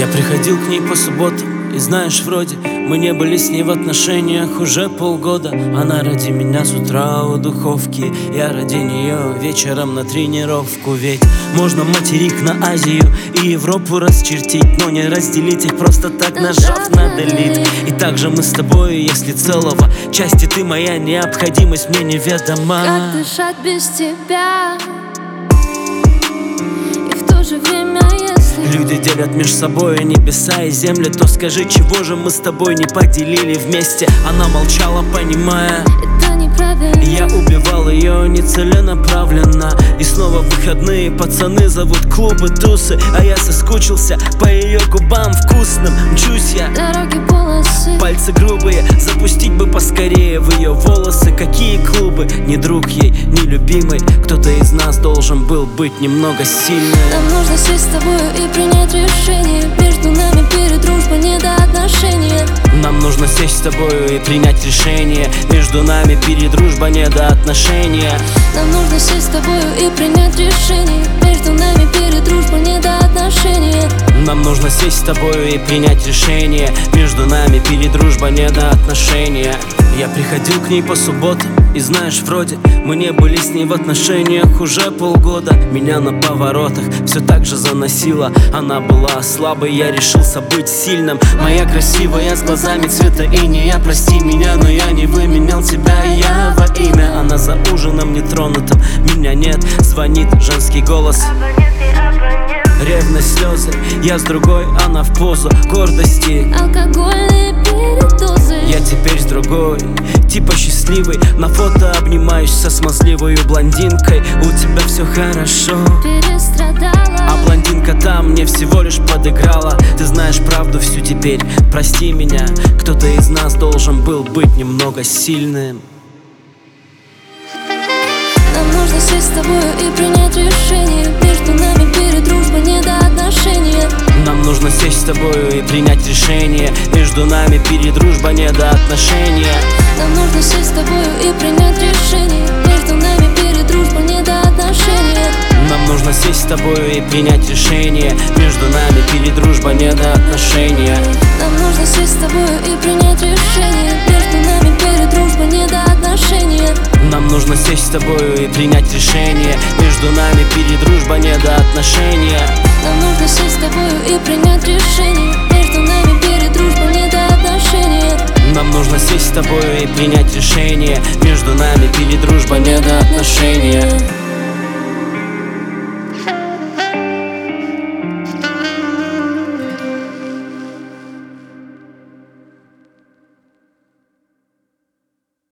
Я приходил к ней по субботам, и знаешь, вроде мы не были с ней в отношениях уже полгода. Она ради меня с утра у духовки, я ради нее вечером на тренировку. Ведь можно материк на Азию и Европу расчертить, но не разделить их просто так, нажав на delete. И также мы с тобой, если целого части ты моя необходимость, мне неведома. Как дышать без тебя? И в то же время, если люди делят между собой небеса и земли, то скажи, чего же мы с тобой не поделили вместе? Она молчала, понимая, это неправильно. Я убивал ее нецеленаправленно. И снова выходные, пацаны зовут клубы, тусы, а я соскучился по ее губам вкусным. Мчусь я, Дороги, полосы, пальцы грубые, запустить бы поскорее в ее волосы. Какие клубы, ни друг ей, ни любимый. Кто-то из нас должен был быть немного сильным. нам нужно сесть с тобою и принять решение. Между нами передружба, не до отношения. Нам нужно сесть с тобою и принять решение. Между нами передружба, не до отношения. Нам нужно сесть с тобою и принять решение. Между нами передружба, не до отношения. Нам нужно сесть с тобою и принять решение. Между нами передружба, не до отношения. Я приходил к ней по субботам, и знаешь, вроде мы не были с ней в отношениях уже полгода. Меня на поворотах все так же заносило. Она была слабой, я решился быть сильным. Моя красивая с глазами цвета инея, прости меня, но я не выменял тебя, я во имя. Она за ужином нетронутым, меня нет, звонит женский голос. Ревность, слезы, я с другой, она в позу гордости. Алкогольные передозы. Я теперь с другой, типа счастливый. На фото обнимаюсь со смазливой блондинкой. У тебя все хорошо, Перестрадала. а блондинка там мне всего лишь подыграла. Ты знаешь правду всю теперь, прости меня. Кто-то из нас должен был быть немного сильным. Нам нужно сесть с тобою и принять решение. Между нами передружба, не до отношения. Нам нужно сесть с тобою и принять решение. Между нами передружба, не до отношения. Нам нужно сесть с тобою и принять решение. Между нами передружба, не до отношения. Нам нужно сесть с тобою и принять решение. Между нами передружба, не до отношения. Нам нужно сесть с тобою и принять решение. Между нами передружба, не до отношения. Нам нужно сесть с тобою и принять решение. Между нами передружба, не до отношения. Нам нужно сесть с тобою и принять решение. Между нами передружба, не до отношения. Нам нужно сесть с тобою и принять решение. Между нами передружба, не до отношения.